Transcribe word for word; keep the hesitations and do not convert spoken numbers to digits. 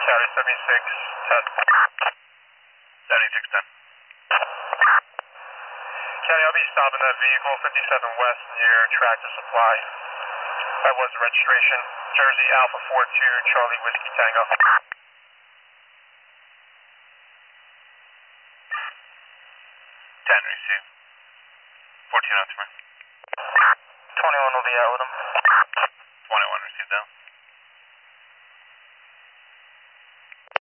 Saturday seventy-six, ten. seventy-six, ten. County, I'll be stopping that vehicle, fifty-seven West, near Tractor Supply. That was the registration. Jersey Alpha four two, Charlie Whiskey Tango. ten, receive. fourteen oh three. twenty-one will be out with him. twenty-one,